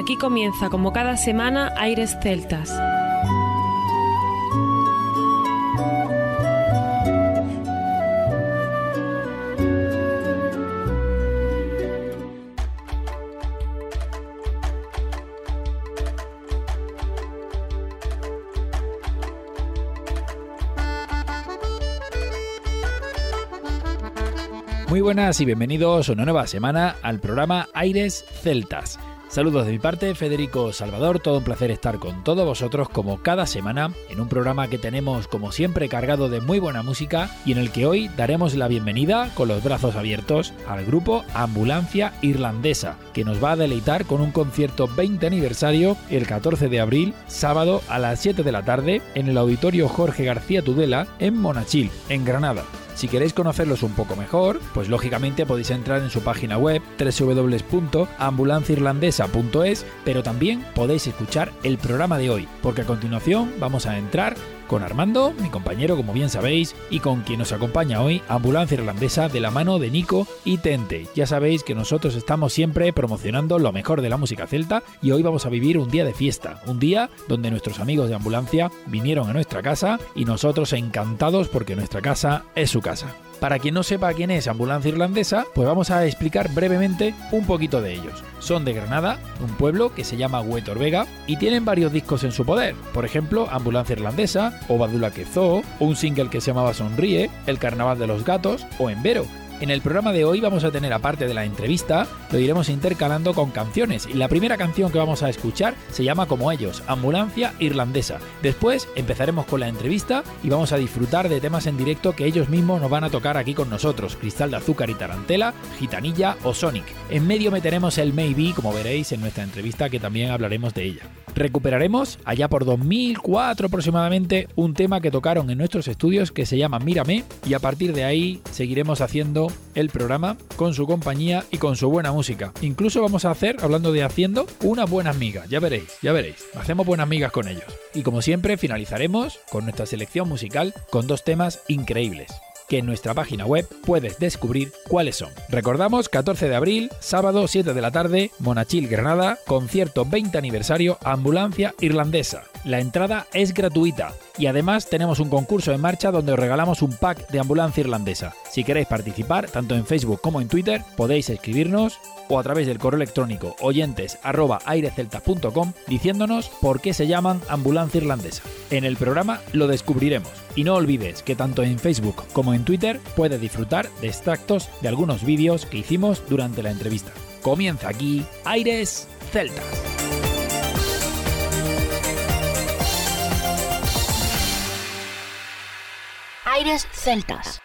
Aquí comienza, como cada semana, Aires Celtas. Muy buenas y bienvenidos una nueva semana al programa Aires Celtas. Saludos de mi parte, Federico Salvador, todo un placer estar con todos vosotros como cada semana en un programa que tenemos como siempre cargado de muy buena música y en el que hoy daremos la bienvenida con los brazos abiertos al grupo Ambulancia Irlandesa, que nos va a deleitar con un concierto 20 aniversario el 14 de abril, sábado a las 7 de la tarde en el Auditorio Jorge García Tudela en Monachil, en Granada. Si queréis conocerlos un poco mejor, pues lógicamente podéis entrar en su página web www.ambulanciairlandesa.es, pero también podéis escuchar el programa de hoy, porque a continuación vamos a entrar con Armando, mi compañero como bien sabéis, y con quien nos acompaña hoy, Ambulancia Irlandesa, de la mano de Nico y Tente. Ya sabéis que nosotros estamos siempre promocionando lo mejor de la música celta y hoy vamos a vivir un día de fiesta, un día donde nuestros amigos de Ambulancia vinieron a nuestra casa y nosotros encantados porque nuestra casa es su casa. Para quien no sepa quién es Ambulancia Irlandesa, pues vamos a explicar brevemente un poquito de ellos. Son de Granada, un pueblo que se llama Huetor-Vega, y tienen varios discos en su poder. Por ejemplo, Ambulancia Irlandesa, o Badula que Zoo, un single que se llamaba Sonríe, El Carnaval de los Gatos, o Envero. En el programa de hoy vamos a tener, aparte de la entrevista, lo iremos intercalando con canciones, y la primera canción que vamos a escuchar se llama como ellos, Ambulancia Irlandesa. Después empezaremos con la entrevista y vamos a disfrutar de temas en directo que ellos mismos nos van a tocar aquí con nosotros, Cristal de Azúcar y Tarantela, Gitanilla o Sonic. En medio meteremos el Maybe, como veréis en nuestra entrevista, que también hablaremos de ella. Recuperaremos, allá por 2004 aproximadamente, un tema que tocaron en nuestros estudios que se llama Mírame, y a partir de ahí seguiremos haciendo el programa con su compañía y con su buena música. Incluso vamos a hacer, hablando de haciendo, unas buenas migas, ya veréis. Hacemos buenas migas con ellos. Y como siempre finalizaremos con nuestra selección musical con dos temas increíbles, que en nuestra página web puedes descubrir cuáles son. Recordamos, 14 de abril, sábado 7 de la tarde, Monachil, Granada, concierto 20 aniversario Ambulancia Irlandesa. La entrada es gratuita y además tenemos un concurso en marcha donde os regalamos un pack de Ambulancia Irlandesa. Si queréis participar, tanto en Facebook como en Twitter, podéis escribirnos o a través del correo electrónico oyentes@aireceltas.com diciéndonos por qué se llaman Ambulancia Irlandesa. En el programa lo descubriremos. Y no olvides que tanto en Facebook como en Twitter puedes disfrutar de extractos de algunos vídeos que hicimos durante la entrevista. Comienza aquí Aires Celtas. Aires Celtas.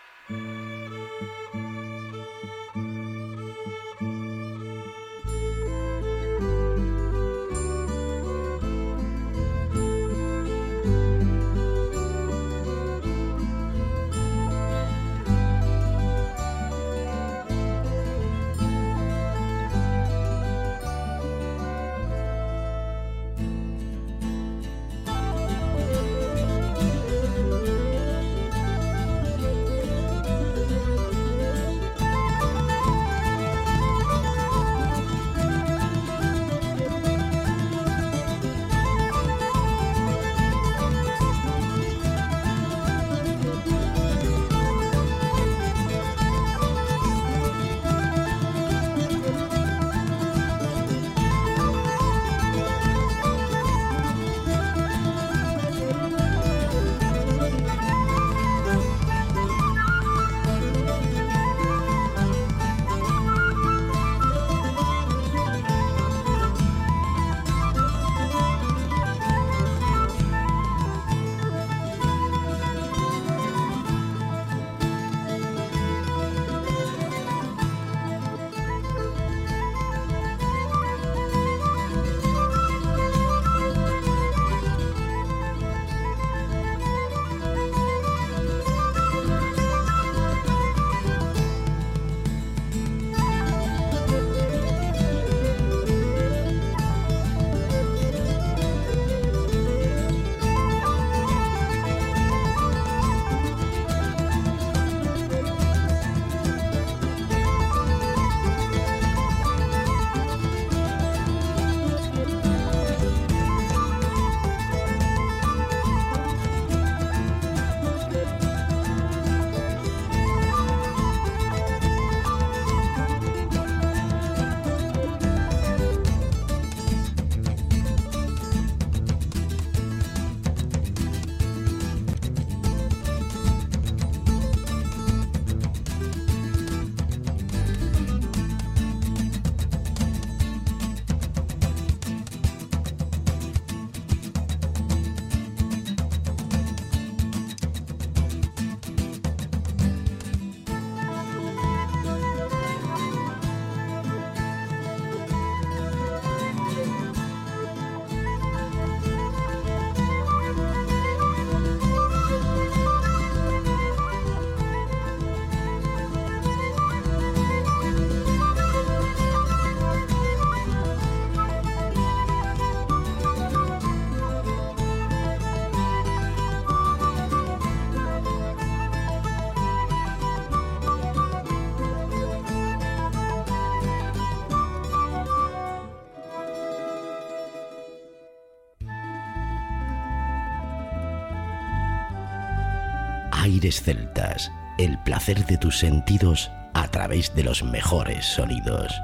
Aires Celtas, el placer de tus sentidos a través de los mejores sonidos.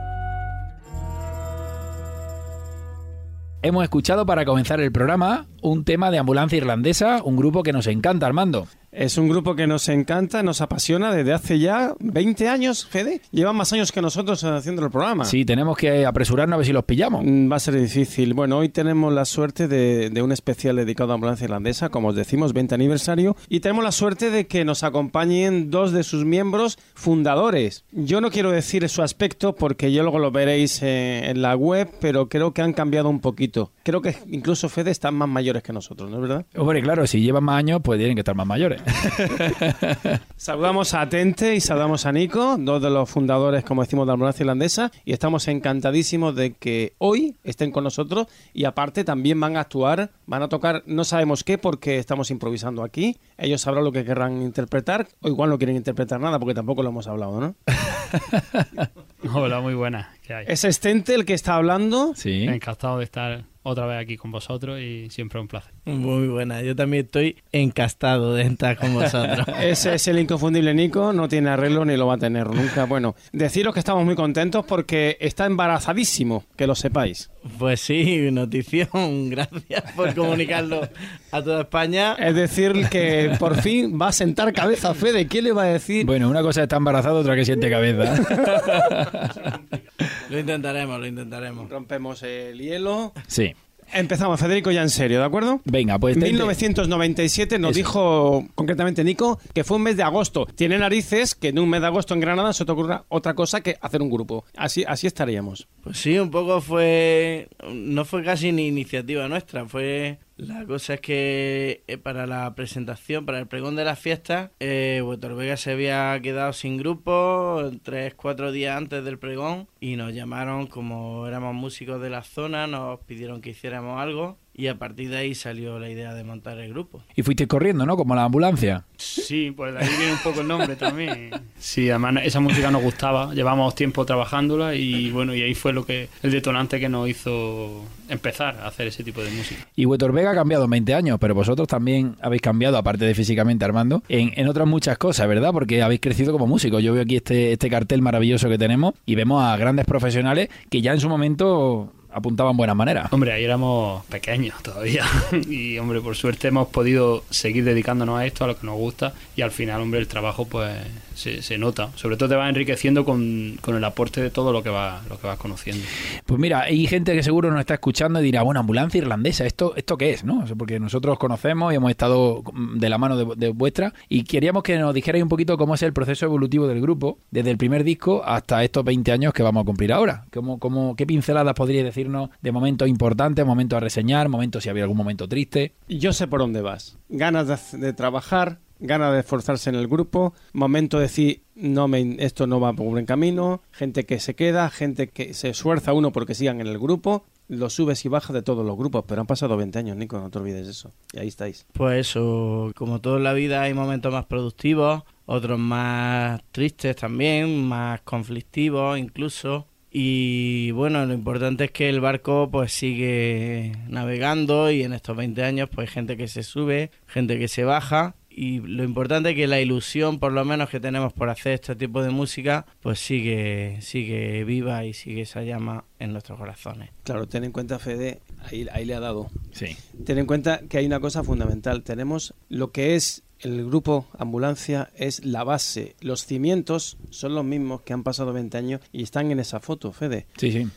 Hemos escuchado para comenzar el programa un tema de Ambulancia Irlandesa, un grupo que nos encanta, Armando. Es un grupo que nos encanta, nos apasiona desde hace ya 20 años, Fede. Llevan más años que nosotros haciendo el programa. Sí, tenemos que apresurarnos a ver si los pillamos. Va a ser difícil. Bueno, hoy tenemos la suerte de un especial dedicado a Ambulancia Irlandesa, como os decimos, 20 aniversario. Y tenemos la suerte de que nos acompañen dos de sus miembros fundadores. Yo no quiero decir su aspecto porque yo luego lo veréis en la web, pero creo que han cambiado un poquito. Creo que incluso, Fede, están más mayores que nosotros, ¿no es verdad? Hombre, claro, si llevan más años, pues tienen que estar más mayores. Saludamos a Tente y saludamos a Nico, dos de los fundadores, como decimos, de Ambulancia Irlandesa, y estamos encantadísimos de que hoy estén con nosotros y aparte también van a actuar, van a tocar, no sabemos qué porque estamos improvisando aquí, ellos sabrán lo que querrán interpretar, o igual no quieren interpretar nada porque tampoco lo hemos hablado, ¿no? Hola, muy buenas. ¿Qué hay? ¿Es Tente el que está hablando? Sí. Encantado de estar otra vez aquí con vosotros y siempre un placer. Muy buena, yo también estoy encastado de estar con vosotros. Ese es el inconfundible Nico, no tiene arreglo ni lo va a tener nunca. Bueno, deciros que estamos muy contentos porque está embarazadísimo, que lo sepáis. Pues sí, notición, gracias por comunicarlo a toda España. Es decir, que por fin va a sentar cabeza, Fede, ¿quién le va a decir? Bueno, una cosa está embarazada, otra que siente cabeza. Lo intentaremos. Rompemos el hielo. Sí. Empezamos, Federico, ya en serio, ¿de acuerdo? Venga, pues... 1997 nos dijo concretamente Nico que fue un mes de agosto. Tiene narices que en un mes de agosto en Granada se te ocurra otra cosa que hacer un grupo. Así estaríamos. Pues sí, un poco no fue casi ni iniciativa nuestra, la cosa es que para la presentación, para el pregón de las fiestas, Huetorvega se había quedado sin grupo 3-4 días antes del pregón y nos llamaron, como éramos músicos de la zona, nos pidieron que hiciéramos algo y a partir de ahí salió la idea de montar el grupo. Y fuiste corriendo, ¿no? Como la ambulancia. Sí, pues de ahí viene un poco el nombre también. Sí, además esa música nos gustaba, llevamos tiempo trabajándola y bueno, y ahí fue el detonante que nos hizo empezar a hacer ese tipo de música. Y Huetorvega ha cambiado en 20 años, pero vosotros también habéis cambiado, aparte de físicamente, Armando, en otras muchas cosas, ¿verdad? Porque habéis crecido como músicos. Yo veo aquí este cartel maravilloso que tenemos y vemos a grandes profesionales que ya en su momento apuntaban buenas maneras. Hombre, ahí éramos pequeños todavía y, hombre, por suerte hemos podido seguir dedicándonos a esto, a lo que nos gusta y al final, hombre, el trabajo pues se nota. Sobre todo te va enriqueciendo con el aporte de todo lo que vas conociendo. Pues mira, hay gente que seguro nos está escuchando y dirá, bueno, Ambulancia Irlandesa, ¿esto qué es? ¿No? Porque nosotros conocemos y hemos estado de la mano de vuestra y queríamos que nos dijerais un poquito cómo es el proceso evolutivo del grupo, desde el primer disco hasta estos 20 años que vamos a cumplir ahora. ¿Qué pinceladas podríais decirnos de momentos importantes, momentos a reseñar, momentos si había algún momento triste? Yo sé por dónde vas. Ganas de trabajar, ganas de esforzarse en el grupo, momento de decir, esto no va por buen camino, gente que se queda, gente que se esfuerza uno porque sigan en el grupo, los subes y bajas de todos los grupos, pero han pasado 20 años, Nico, no te olvides eso. Y ahí estáis. Pues eso, como todo en la vida hay momentos más productivos, otros más tristes también, más conflictivos incluso. Y bueno, lo importante es que el barco pues sigue navegando y en estos 20 años pues hay gente que se sube, gente que se baja y lo importante es que la ilusión por lo menos que tenemos por hacer este tipo de música pues sigue viva y sigue esa llama en nuestros corazones. Claro, ten en cuenta, Fede, ahí le ha dado. Sí. Ten en cuenta que hay una cosa fundamental, tenemos lo que es el grupo Ambulancia, es la base, los cimientos son los mismos que han pasado 20 años y están en esa foto, Fede. Sí, sí.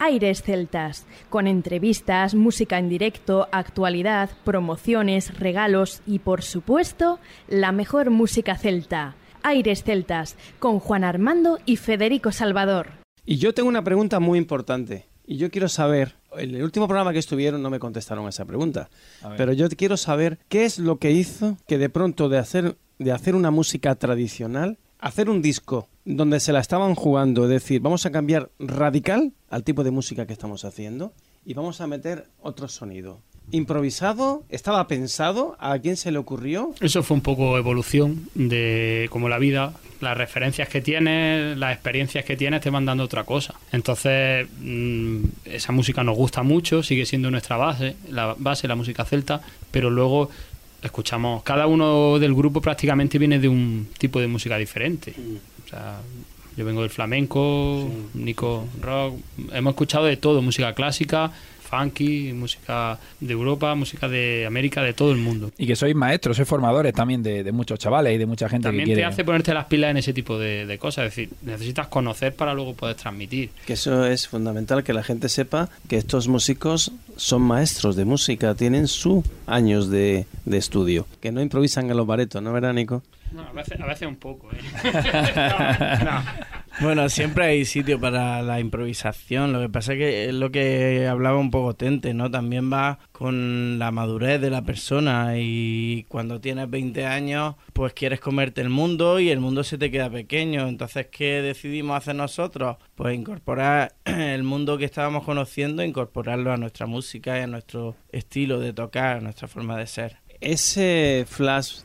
Aires Celtas, con entrevistas, música en directo, actualidad, promociones, regalos y, por supuesto, la mejor música celta. Aires Celtas, con Juan Armando y Federico Salvador. Y yo tengo una pregunta muy importante. Y yo quiero saber, en el último programa que estuvieron no me contestaron a esa pregunta, pero yo quiero saber qué es lo que hizo que de pronto de hacer una música tradicional, hacer un disco donde se la estaban jugando, es decir, vamos a cambiar radical al tipo de música que estamos haciendo y vamos a meter otro sonido. ¿Improvisado? ¿Estaba pensado? ¿A quién se le ocurrió? Eso fue un poco evolución de como la vida, las referencias que tienes, las experiencias que tienes te van dando otra cosa. Entonces, esa música nos gusta mucho, sigue siendo nuestra base, la música celta, pero luego escuchamos, cada uno del grupo prácticamente viene de un tipo de música diferente. O sea, yo vengo del flamenco, Nico rock, hemos escuchado de todo, música clásica, funky, música de Europa, música de América, de todo el mundo. Y que sois maestros, sois formadores también de muchos chavales y de mucha gente también que quiere... te hace ponerte las pilas en ese tipo de cosas, es decir, necesitas conocer para luego poder transmitir. Que eso es fundamental, que la gente sepa que estos músicos son maestros de música, tienen sus años de estudio, que no improvisan en los baretos, ¿no, verdad, Nico? No, a veces un poco, no. Bueno, siempre hay sitio para la improvisación. Lo que pasa es que es lo que hablaba un poco Tente, ¿no? También va con la madurez de la persona y cuando tienes 20 años pues quieres comerte el mundo y el mundo se te queda pequeño. Entonces, ¿qué decidimos hacer nosotros? Pues incorporar el mundo que estábamos conociendo, incorporarlo a nuestra música y a nuestro estilo de tocar, a nuestra forma de ser. Ese flash...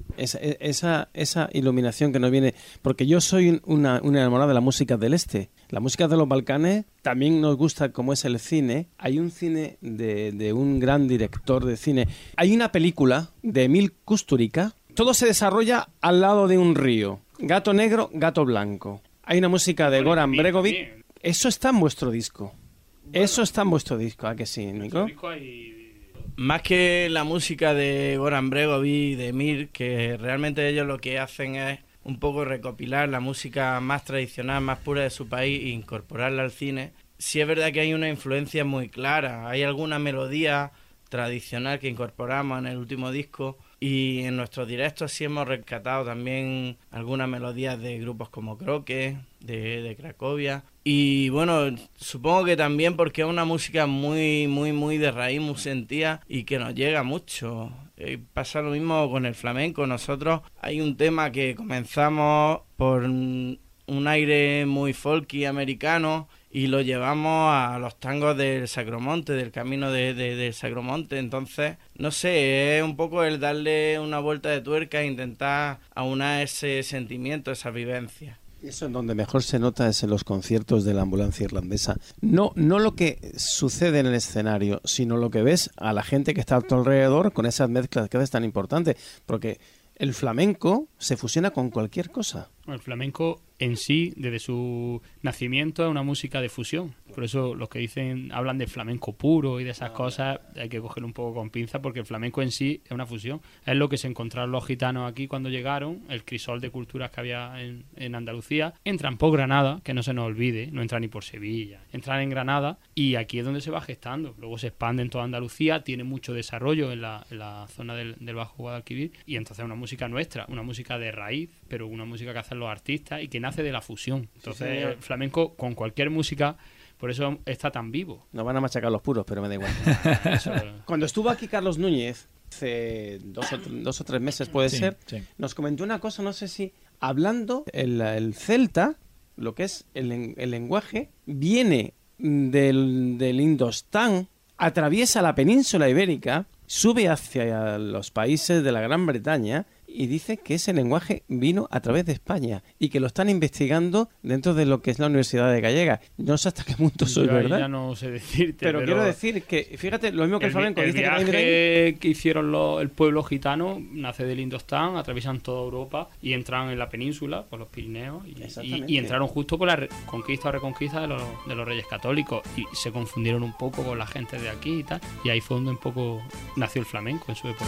Esa iluminación que nos viene, porque yo soy una enamorada de la música del este, la música de los Balcanes. También nos gusta como es el cine. Hay un cine de un gran director de cine. Hay una película de Emil Kusturica, todo se desarrolla al lado de un río, gato negro, gato blanco. Hay una música de Goran Bregovic. Eso está en vuestro disco. Eso está en vuestro disco, ¿a que sí, Nico? Más que la música de Goran Bregovic y de Emil, que realmente ellos lo que hacen es un poco recopilar la música más tradicional, más pura de su país e incorporarla al cine. Sí es verdad que hay una influencia muy clara, hay alguna melodía tradicional que incorporamos en el último disco y en nuestros directos sí hemos rescatado también algunas melodías de grupos como Croque, de Cracovia. Y bueno, supongo que también porque es una música muy de raíz, muy sentida y que nos llega mucho. Pasa lo mismo con el flamenco. Nosotros hay un tema que comenzamos por un aire muy folky americano y lo llevamos a los tangos del Sacromonte, del camino del Sacromonte. Entonces, no sé, es un poco el darle una vuelta de tuerca e intentar aunar ese sentimiento, esa vivencia. Eso en donde mejor se nota es en los conciertos de la Ambulancia Irlandesa. No lo que sucede en el escenario, sino lo que ves a la gente que está a tu alrededor con esas mezclas que es tan importante, porque el flamenco se fusiona con cualquier cosa. El flamenco en sí, desde su nacimiento, es una música de fusión. Por eso los que hablan de flamenco puro y de esas cosas, hay que cogerlo un poco con pinza, porque el flamenco en sí es una fusión. Es lo que se encontraron los gitanos aquí cuando llegaron, el crisol de culturas que había en Andalucía. Entran por Granada, que no se nos olvide, no entran ni por Sevilla. Entran en Granada y aquí es donde se va gestando. Luego se expande en toda Andalucía, tiene mucho desarrollo en la zona del Bajo Guadalquivir, y entonces es una música nuestra, una música de raíz, pero una música que hacen los artistas y que nace de la fusión. Entonces, sí, el flamenco con cualquier música, por eso está tan vivo. Nos van a machacar los puros, pero me da igual. Cuando estuvo aquí Carlos Núñez, hace dos o tres meses puede ser, nos comentó una cosa, no sé si, hablando, el celta, lo que es el lenguaje, viene del Indostán, atraviesa la península ibérica, sube hacia los países de la Gran Bretaña y dice que ese lenguaje vino a través de España y que lo están investigando dentro de lo que es la Universidad de Gallega. No sé hasta qué punto eso es verdad. Ya no sé decirte. Pero quiero decir que, fíjate, lo mismo que el flamenco. El dice viaje que hicieron el pueblo gitano nace del Indostán, atraviesan toda Europa y entran en la península, por los Pirineos, y entraron justo por la conquista o reconquista de los reyes católicos y se confundieron un poco con la gente de aquí y tal, y ahí fue donde un poco nació el flamenco en su época.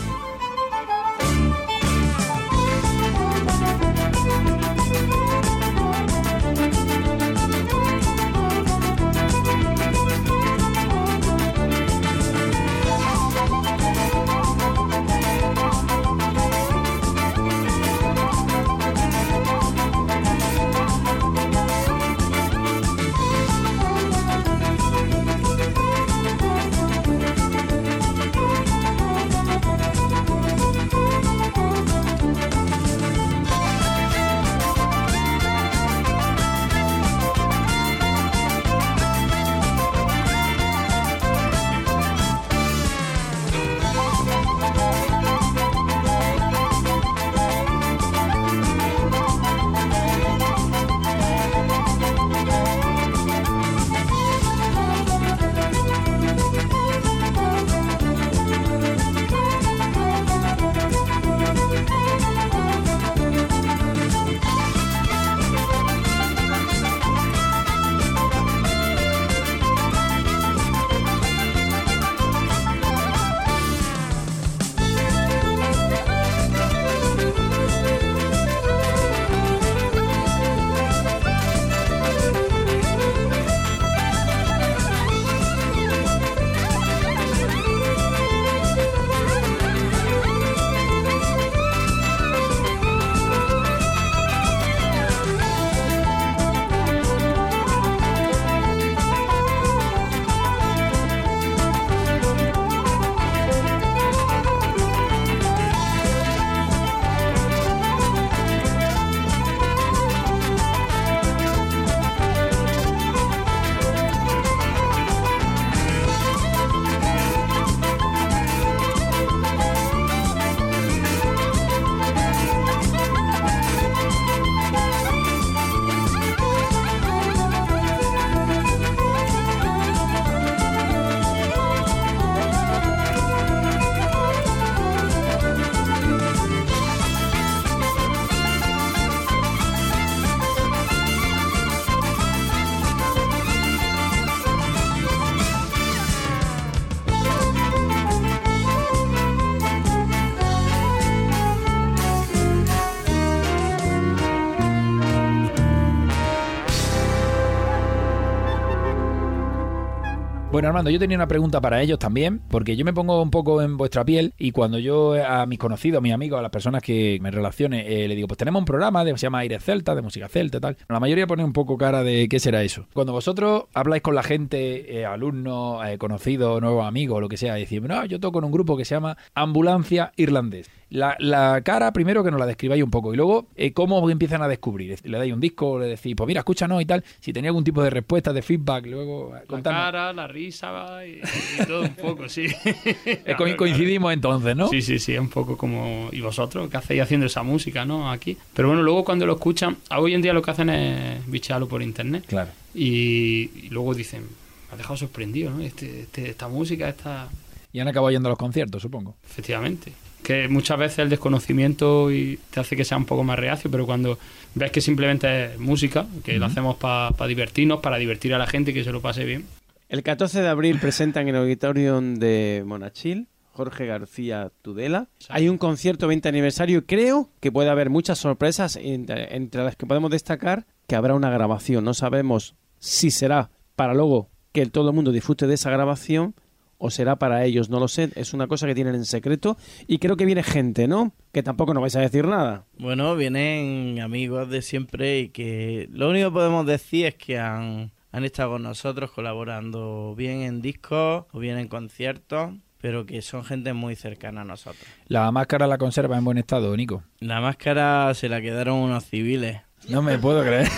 Bueno, Armando, yo tenía una pregunta para ellos también, porque yo me pongo un poco en vuestra piel y cuando yo a mis conocidos, a mis amigos, a las personas que me relacione, le digo, pues tenemos un programa se llama Aires Celtas, de música celta y tal. La mayoría pone un poco cara de ¿qué será eso? Cuando vosotros habláis con la gente, alumnos, conocidos, nuevos amigos, lo que sea, y decís, no, yo toco en un grupo que se llama Ambulancia Irlandés. La cara, primero que nos la describáis un poco y luego cómo empiezan a descubrir. Le dais un disco, le decís, pues mira, escúchanos y tal. Si tenía algún tipo de respuesta, de feedback, luego contadnos. La cara, la risa y todo un poco, sí. Coincidimos entonces, ¿no? Sí, un poco como... ¿Y vosotros qué hacéis haciendo esa música, no? Aquí. Pero bueno, luego cuando lo escuchan, hoy en día lo que hacen es bicharlo por internet. Claro. Y luego dicen, me ha dejado sorprendido, ¿no? Esta música, esta... Y han acabado yendo a los conciertos, supongo. Efectivamente. Que muchas veces el desconocimiento te hace que sea un poco más reacio, pero cuando ves que simplemente es música, que lo hacemos para divertirnos, para divertir a la gente y que se lo pase bien. El 14 de abril presentan en el Auditorium de Monachil Jorge García Tudela. Hay un concierto 20 aniversario. Creo que puede haber muchas sorpresas, entre las que podemos destacar que habrá una grabación. No sabemos si será para luego que todo el mundo disfrute de esa grabación o será para ellos, no lo sé. Es una cosa que tienen en secreto y creo que viene gente, ¿no? Que tampoco nos vais a decir nada. Bueno, vienen amigos de siempre y que lo único que podemos decir es que han estado con nosotros colaborando bien en discos o bien en conciertos, pero que son gente muy cercana a nosotros. ¿La máscara la conserva en buen estado, Nico? La máscara se la quedaron unos civiles. No me puedo creer.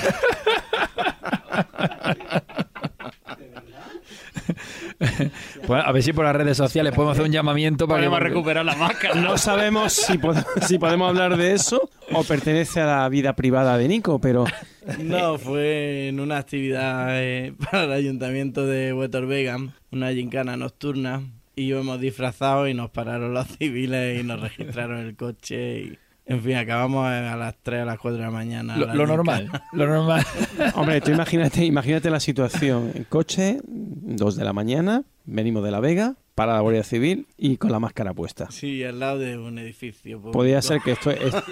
Pues a ver si por las redes sociales podemos hacer un llamamiento para podemos recuperar la máscara. No sabemos si podemos hablar de eso o pertenece a la vida privada de Nico, pero... No, fue en una actividad para el ayuntamiento de Wetorvegan, una gincana nocturna, y íbamos disfrazados y nos pararon los civiles y nos registraron el coche y... En fin, acabamos a las 3 a las 4 de la mañana. Lo normal. Hombre, tú imagínate la situación. En coche, 2 de la mañana, venimos de La Vega, para la Guardia Civil y con la máscara puesta. Sí, al lado de un edificio público. Podría ser que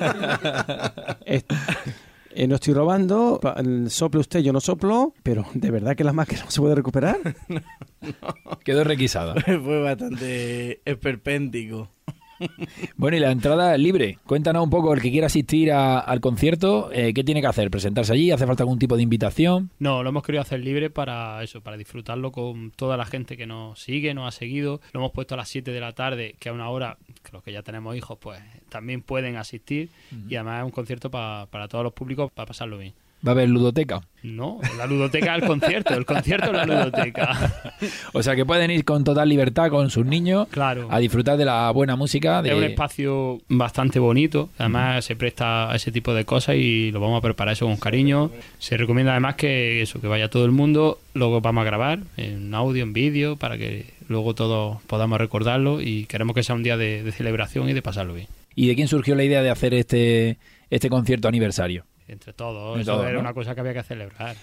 no estoy robando, sople usted, yo no soplo, pero ¿de verdad que la máscara no se puede recuperar? No. Quedó requisada. Fue bastante esperpéntico. Bueno, y la entrada es libre. Cuéntanos un poco, el que quiera asistir al concierto, ¿qué tiene que hacer? ¿Presentarse allí? ¿Hace falta algún tipo de invitación? No, lo hemos querido hacer libre para eso, para disfrutarlo con toda la gente que nos sigue, nos ha seguido. Lo hemos puesto a las 7 de la tarde, que a una hora, que los que ya tenemos hijos, pues también pueden asistir. Y además es un concierto para todos los públicos, para pasarlo bien. ¿Va a haber ludoteca? No, la ludoteca es el concierto es la ludoteca. O sea que pueden ir con total libertad con sus niños, claro, a disfrutar de la buena música. Es un espacio bastante bonito, además se presta a ese tipo de cosas y lo vamos a preparar eso con cariño. Se recomienda además que vaya todo el mundo, luego vamos a grabar en audio, en vídeo, para que luego todos podamos recordarlo y queremos que sea un día de celebración y de pasarlo bien. ¿Y de quién surgió la idea de hacer este concierto aniversario? Entre todos, eso era, ¿no?, una cosa que había que celebrar.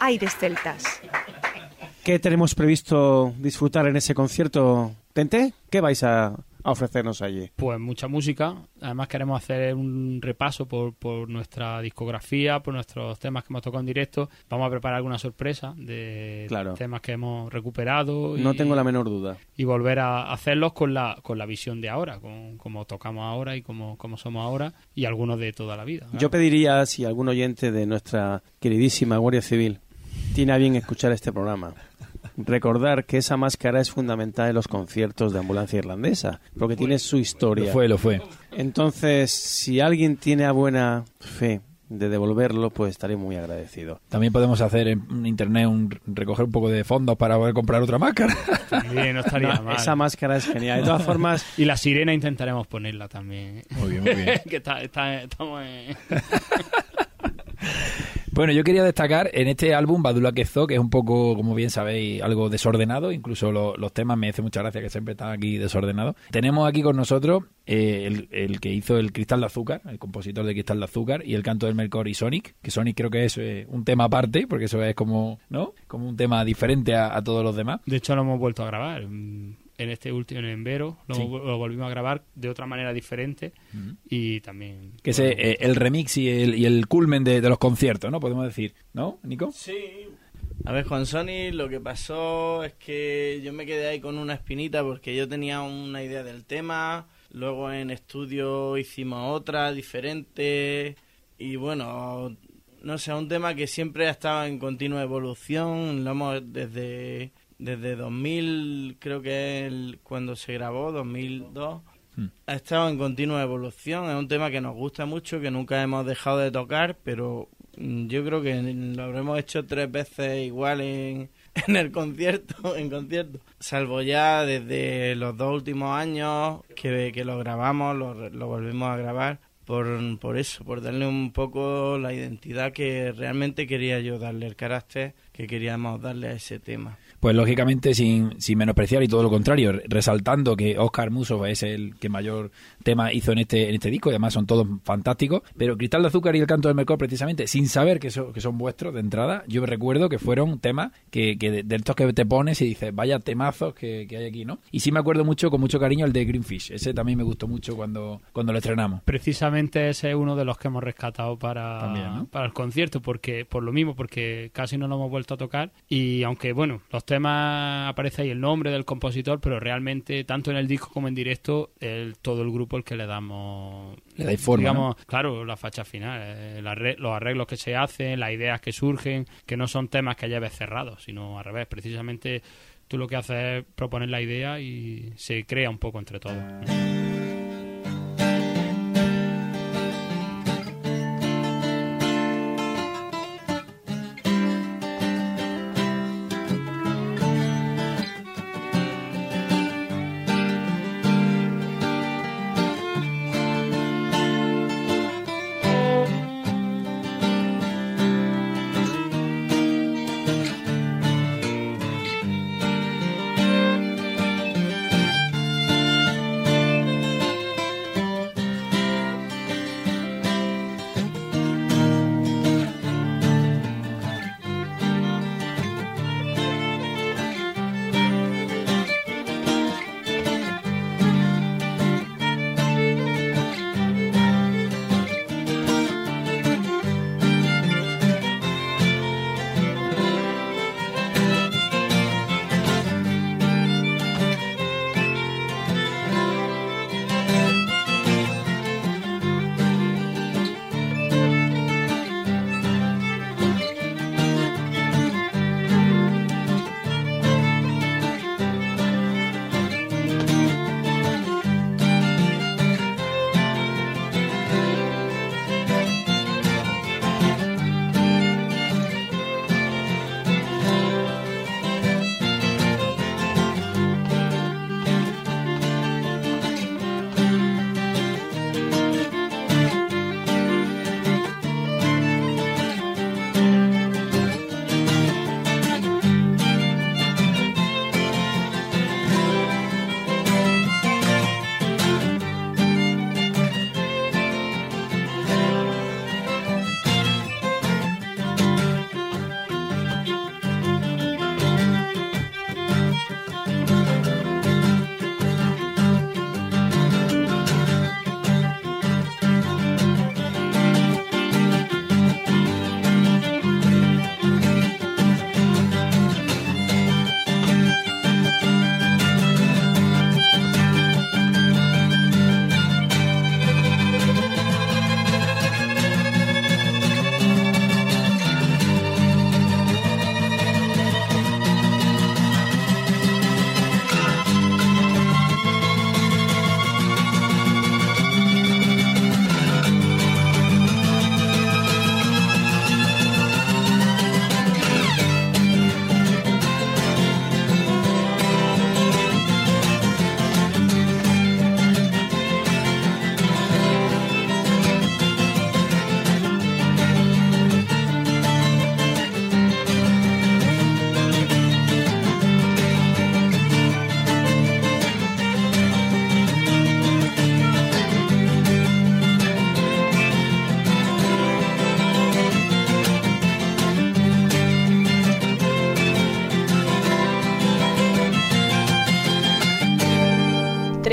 Aires Celtas. ¿Qué tenemos previsto disfrutar en ese concierto, Tente? ¿Qué vais a ofrecernos allí? Pues mucha música. Además queremos hacer un repaso por nuestra discografía, por nuestros temas que hemos tocado en directo. Vamos a preparar alguna sorpresa de temas que hemos recuperado. No tengo la menor duda. Y volver a hacerlos con la visión de ahora, con cómo tocamos ahora y cómo somos ahora, y algunos de toda la vida. Claro. Yo pediría, si algún oyente de nuestra queridísima Guardia Civil tiene a bien escuchar este programa, recordar que esa máscara es fundamental en los conciertos de Ambulancia Irlandesa, porque tiene su historia. Lo fue. Entonces, si alguien tiene a buena fe de devolverlo, pues estaré muy agradecido. También podemos hacer en internet recoger un poco de fondos para poder comprar otra máscara. También no estaría mal. Esa máscara es genial. De todas formas... Y la sirena intentaremos ponerla también. Muy bien, muy bien. Que estamos en... Bueno, yo quería destacar en este álbum Badula Quezó, que es un poco, como bien sabéis, algo desordenado. Incluso los temas me hace mucha gracia que siempre están aquí desordenados. Tenemos aquí con nosotros el que hizo el Cristal de Azúcar, el compositor de Cristal de Azúcar, y el canto del Melchor y Sonic, que Sonic creo que es un tema aparte, porque eso es como, ¿no? Como un tema diferente a todos los demás. De hecho, lo hemos vuelto a grabar. En este último, en Envero, lo volvimos a grabar de otra manera diferente y también... Que es el remix y el culmen de los conciertos, ¿no? Podemos decir, ¿no, Nico? Sí. A ver, con Sony lo que pasó es que yo me quedé ahí con una espinita porque yo tenía una idea del tema, luego en estudio hicimos otra diferente y bueno, no sé, un tema que siempre ha estado en continua evolución, lo hemos desde 2000, creo que es cuando se grabó, 2002, ha estado en continua evolución. Es un tema que nos gusta mucho, que nunca hemos dejado de tocar, pero yo creo que lo habremos hecho 3 veces igual en el concierto, salvo ya desde los 2 últimos años que lo grabamos, lo volvimos a grabar. Por eso, por darle un poco la identidad que realmente quería yo darle, el carácter que queríamos darle a ese tema. Pues lógicamente sin menospreciar y todo lo contrario, resaltando que Óscar Musov es el que mayor tema hizo en este disco, y además son todos fantásticos, pero Cristal de Azúcar y el canto del Melchor, precisamente, sin saber que son vuestros de entrada, yo recuerdo que fueron temas que de estos que te pones y dices, vaya temazos que hay aquí, ¿no? Y sí me acuerdo mucho, con mucho cariño, el de Greenfish, ese también me gustó mucho cuando lo estrenamos. Precisamente ese es uno de los que hemos rescatado también, ¿no? Para el concierto, porque casi no lo hemos vuelto a tocar, y aunque, bueno, los temas aparece ahí el nombre del compositor, pero realmente tanto en el disco como en directo todo el grupo el que le damos, le dais forma, digamos, ¿no? Claro, la facha final, los arreglos que se hacen, las ideas que surgen, que no son temas que lleves cerrados, sino al revés, precisamente tú lo que haces es proponer la idea y se crea un poco entre todos.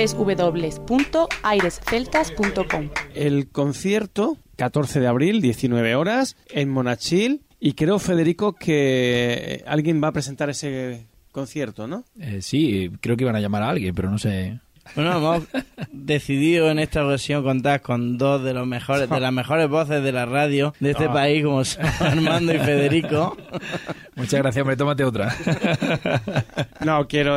www.airesceltas.com. El concierto, 14 de abril, 19 horas, en Monachil. Y creo, Federico, que alguien va a presentar ese concierto, ¿no? Sí, creo que iban a llamar a alguien, pero no sé. Bueno, hemos decidido en esta ocasión contar con dos de las mejores voces de la radio de este país, como son Armando y Federico. Muchas gracias, hombre, tómate otra. No, quiero...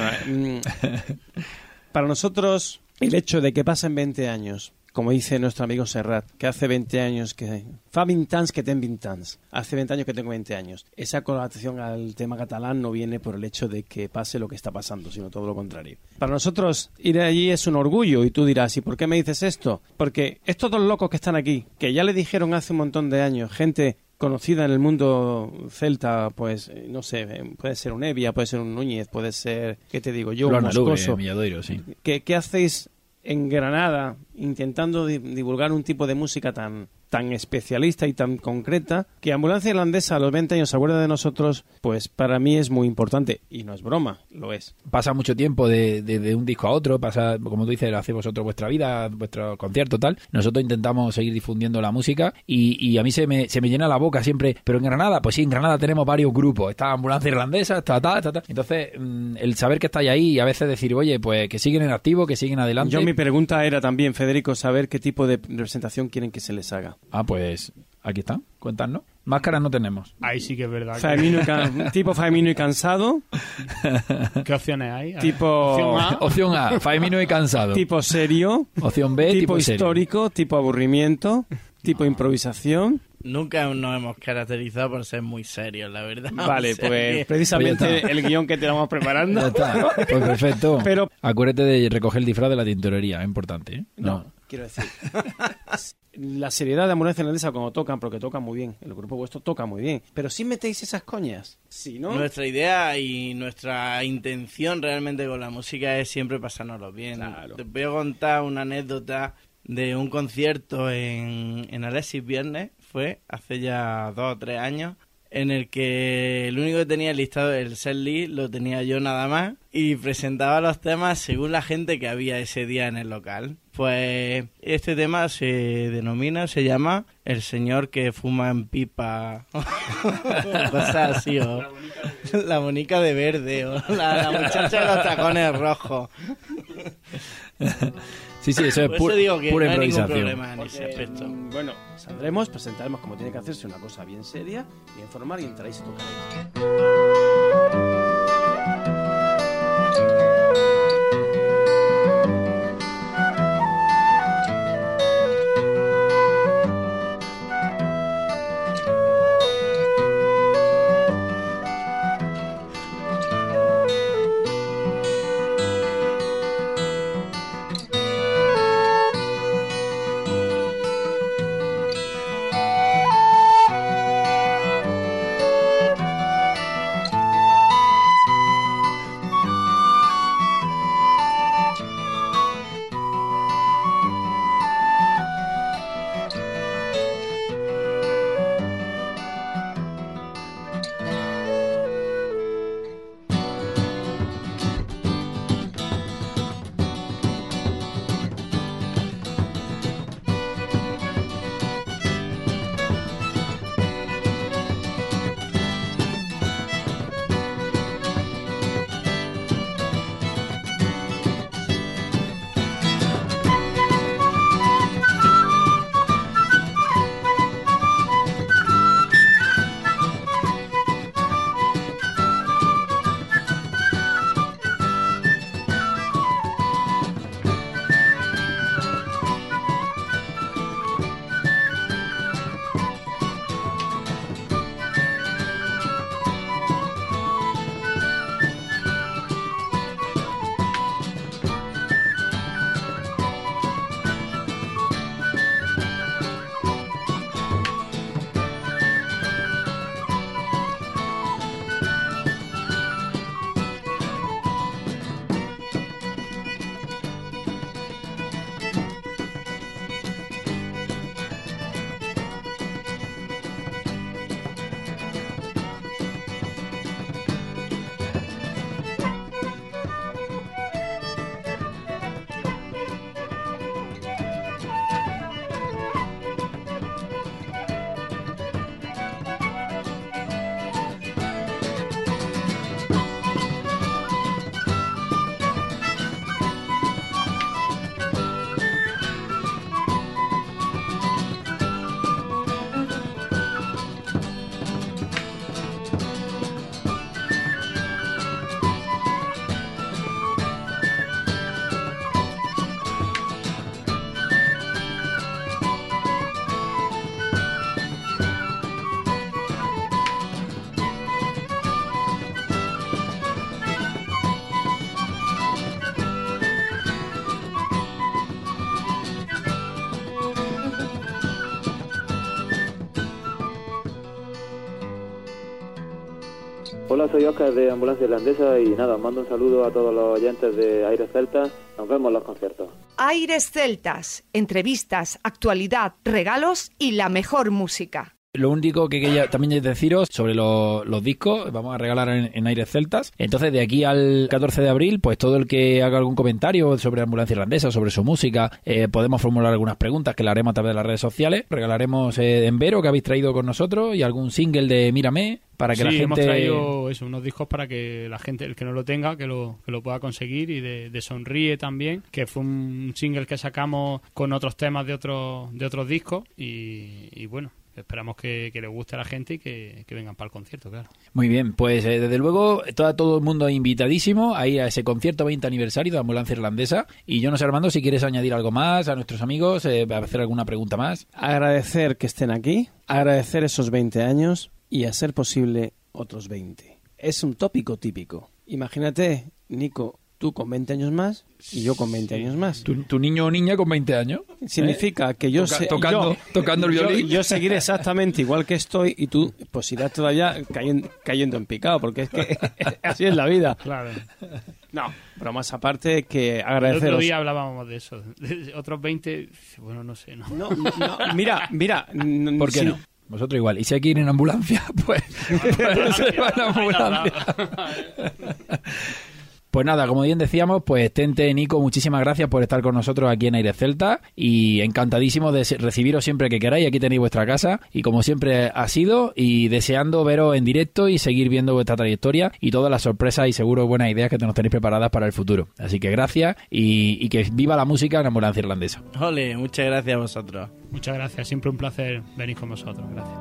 Para nosotros, el hecho de que pasen 20 años, como dice nuestro amigo Serrat, que hace 20 años que... Fa 20 anys que ten 20 anys. Hace 20 años que tengo 20 años. Esa colaboración al tema catalán no viene por el hecho de que pase lo que está pasando, sino todo lo contrario. Para nosotros, ir allí es un orgullo. Y tú dirás, ¿y por qué me dices esto? Porque estos dos locos que están aquí, que ya le dijeron hace un montón de años, gente conocida en el mundo celta, pues, no sé, puede ser un Evia, puede ser un Núñez, puede ser, ¿qué te digo yo? Un Moscoso. Milladoiro, sí. ¿Qué hacéis en Granada intentando divulgar un tipo de música tan especialista y tan concreta, que Ambulancia Irlandesa a los 20 años se acuerda de nosotros? Pues para mí es muy importante, y no es broma, lo es. Pasa mucho tiempo de un disco a otro, pasa, como tú dices, hacéis vosotros vuestra vida, vuestro concierto, tal. Nosotros intentamos seguir difundiendo la música y a mí se me llena la boca siempre, pero en Granada, pues sí, en Granada tenemos varios grupos, está Ambulancia Irlandesa, está. Entonces, el saber que estáis ahí y a veces decir, oye, pues que siguen en activo, que siguen adelante. Mi pregunta era también, Federico, saber qué tipo de representación quieren que se les haga. Pues aquí está, cuéntanos. Máscaras no tenemos. Ahí sí que es verdad. Tipo Faemino y cansado. ¿Qué opciones hay? Tipo... Opción A, Faemino y cansado. Tipo serio. Opción B, tipo histórico, serio. Tipo aburrimiento, tipo improvisación. Nunca nos hemos caracterizado por ser muy serios, la verdad. Vale, pues precisamente el guión que te vamos preparando. Ya está. Pues perfecto. Pero acuérdate de recoger el disfraz de la tintorería, es importante, ¿eh? No, quiero decir... La seriedad de Ambulancia Irlandesa cuando tocan, porque tocan muy bien, el grupo vuestro toca muy bien, pero si metéis esas coñas, si no... Nuestra idea y nuestra intención realmente con la música es siempre pasárnoslo bien. Claro. Te voy a contar una anécdota de un concierto en Alexis Viernes, fue hace ya 2 o 3 años, en el que el único que tenía el listado, el setlist, lo tenía yo nada más, y presentaba los temas según la gente que había ese día en el local. Pues este tema se llama El señor que fuma en pipa, cosas así, o la bonica de verde, o la muchacha de los tacones rojos. Sí, eso es pura improvisación. No hay ningún problema en ese aspecto. Bueno, saldremos, presentaremos como tiene que hacerse, una cosa bien seria, bien formal, y entraréis y tocaréis. Hola, soy Oscar de Ambulancia Irlandesa y nada, mando un saludo a todos los oyentes de Aires Celtas. Nos vemos en los conciertos. Aires Celtas, entrevistas, actualidad, regalos y la mejor música. Lo único que quería también es deciros sobre los discos, vamos a regalar en Aires Celtas. Entonces, de aquí al 14 de abril, pues todo el que haga algún comentario sobre Ambulancia Irlandesa, sobre su música, podemos formular algunas preguntas que le haremos a través de las redes sociales. Regalaremos Envero, que habéis traído con nosotros, y algún single de Mírame, para que la gente... hemos traído eso, unos discos para que la gente, el que no lo tenga, que lo pueda conseguir, y de Sonríe también, que fue un single que sacamos con otros temas de otros discos, y bueno, esperamos que le guste a la gente y que vengan para el concierto, claro. Muy bien, pues desde luego todo el mundo invitadísimo a ir a ese concierto 20 aniversario de Ambulancia Irlandesa. Y yo no sé, Armando, si quieres añadir algo más a nuestros amigos, hacer alguna pregunta más. Agradecer que estén aquí, agradecer esos 20 años y a ser posible otros 20. Es un tópico típico. Imagínate, Nico, tú con 20 años más y yo con 20 años más. ¿Tu niño o niña con 20 años? Significa que yo tocando el violín. Yo seguiré exactamente igual que estoy y tú pues irás todavía cayendo en picado, porque es que así es la vida. Claro. No, bromas aparte, que agradeceros. El otro día hablábamos de eso. De otros 20, bueno, no sé. No, mira. ¿Por qué no? Vosotros igual. Y si hay que ir en ambulancia, pues se va en ambulancia. Pues nada, como bien decíamos, pues Tente, Nico, muchísimas gracias por estar con nosotros aquí en Aires Celta, y encantadísimo de recibiros siempre que queráis. Aquí tenéis vuestra casa y como siempre ha sido, y deseando veros en directo y seguir viendo vuestra trayectoria y todas las sorpresas y seguro buenas ideas que nos tenéis preparadas para el futuro. Así que gracias y que viva la música en Ambulancia Irlandesa. Ole, muchas gracias a vosotros. Muchas gracias, siempre un placer venir con vosotros. Gracias.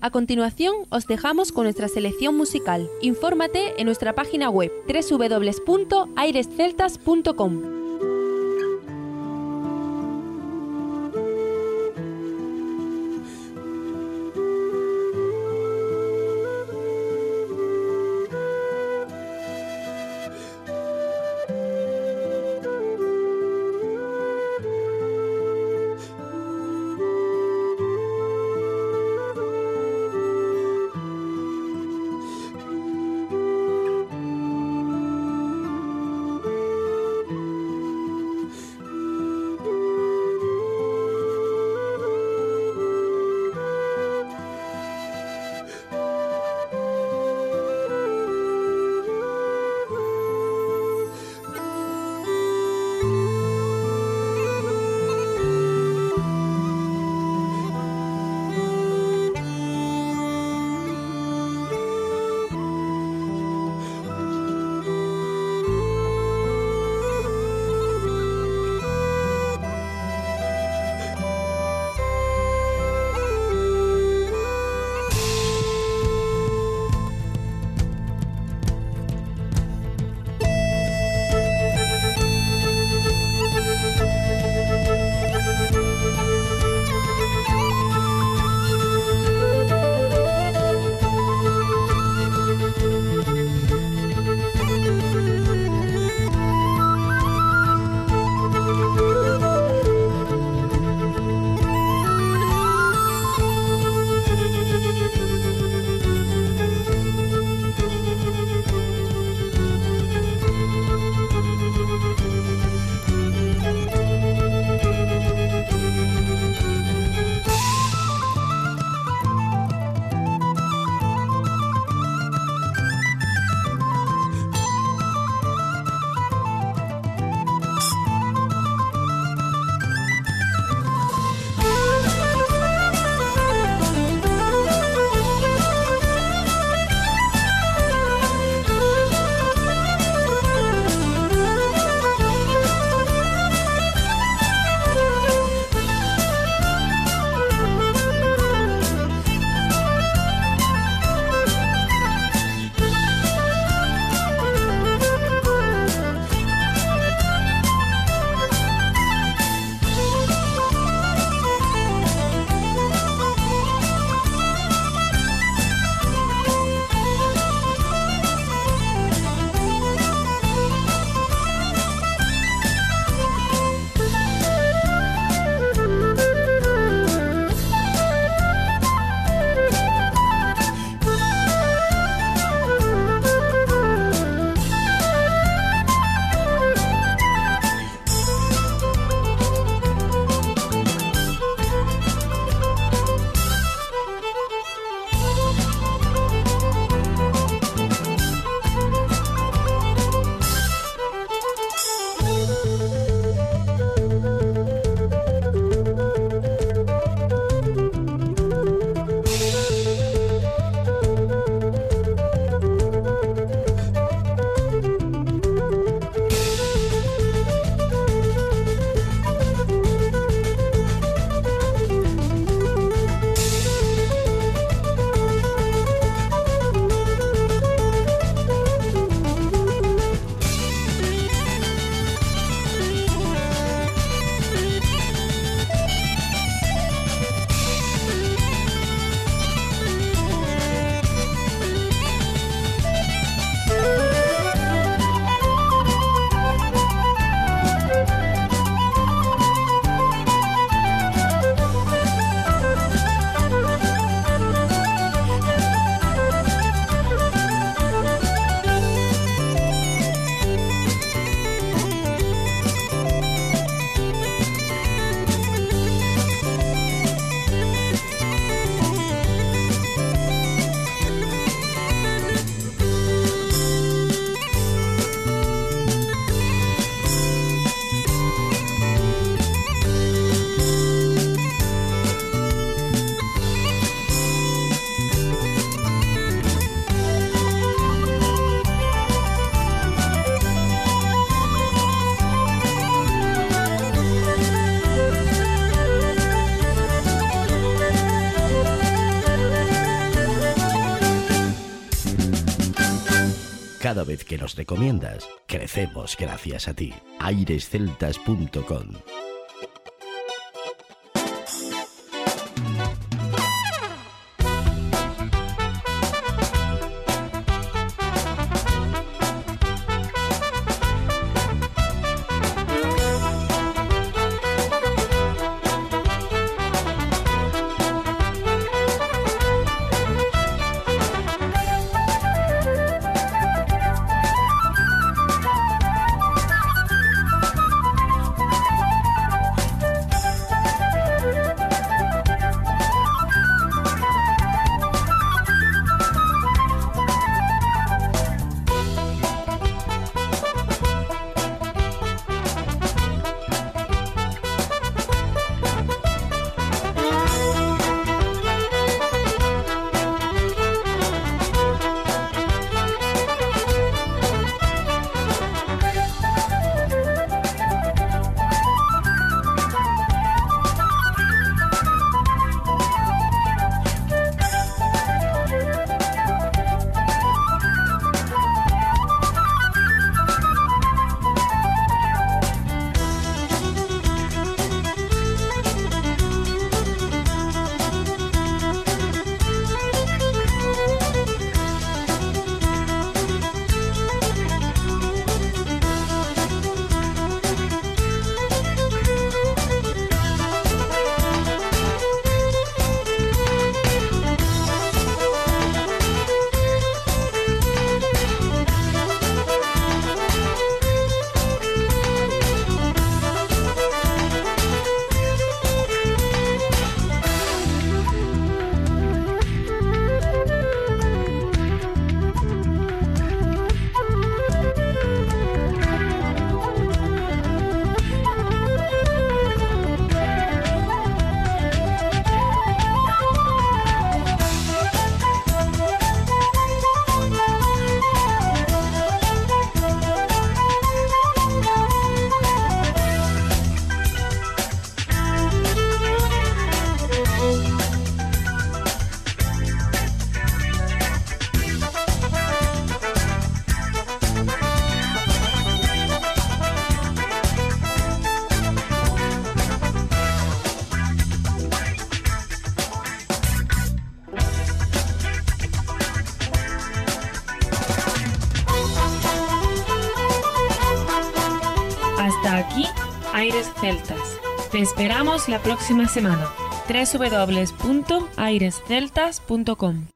A continuación, os dejamos con nuestra selección musical. Infórmate en nuestra página web www.airesceltas.com. Cada vez que nos recomiendas, crecemos gracias a ti. airesceltas.com. Hasta aquí, Aires Celtas. Te esperamos la próxima semana. www.airesceltas.com